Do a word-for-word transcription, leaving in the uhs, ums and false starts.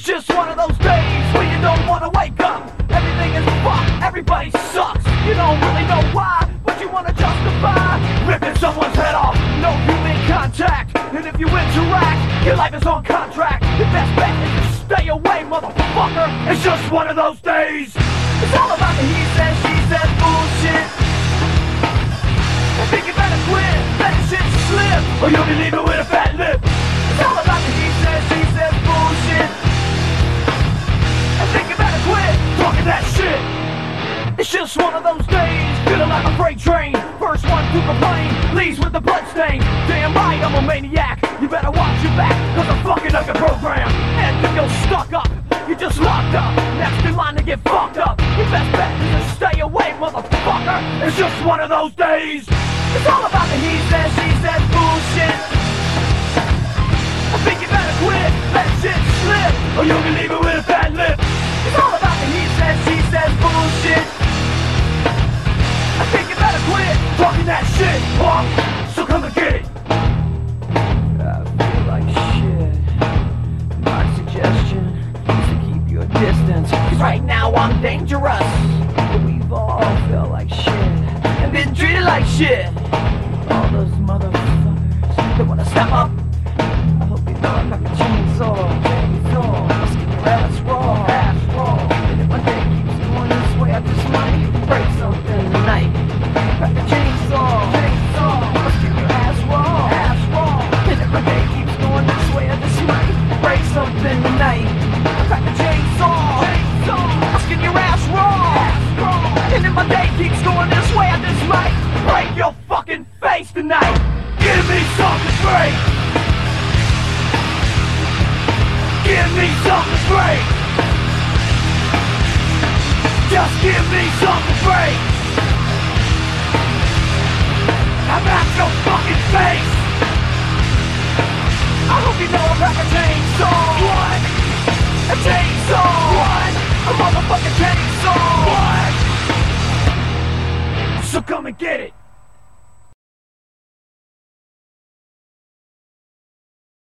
It's just one of those days where you don't wanna wake up. Everything is fucked, everybody sucks. You don't really know why, but you wanna justify ripping someone's head off, no human contact. And if you interact, your life is on contract. Your best bet is to stay away, motherfucker. It's just one of those days. It's all about the he said, she said bullshit. I think you better quit, let the shit slip, or you'll be leaving with a fat lip. It's all about the he said, she said bullshit. I think you better quit talking that shit. It's just one of those days, feeling like a freight train. First one to complain, leaves with the bloodstain. Damn right, I'm a maniac. You better watch your back, cause I'm fucking up your program. And if you're stuck up, you're just locked up. Next in line to get fucked up. Your best bet is to stay away, motherfucker. It's just one of those days. It's all about the he said, she said bullshit. I think you better quit, let shit slip, or you'll be leaving with a bad lip. It's all about the he said, she said bullshit. I think you better quit talking that shit, punk. So come and get it. I feel like shit. My suggestion is to keep your distance, cause right now I'm dangerous. We've all felt like shit and been treated like shit. All those motherfuckers that wanna step up, I hope you know I got the chainsaw. Chainsaw, I'll skin your ass raw, ass raw. And if my day keeps going this way, I just might break something tonight. Got the chainsaw, chainsaw, I'll skin your ass raw, ass raw. And if my day keeps going this way, I just might break something tonight. I got the chainsaw, chainsaw, I'll skin your ass raw, ass raw. And if my day keeps going this way, I just might break your fucking face tonight. Give me something to break. Give me something to break. Just give me something to break. I'm at your fucking face. I hope you know I got a chainsaw. What? A chainsaw. What? A motherfucking chainsaw. What? So come and get it.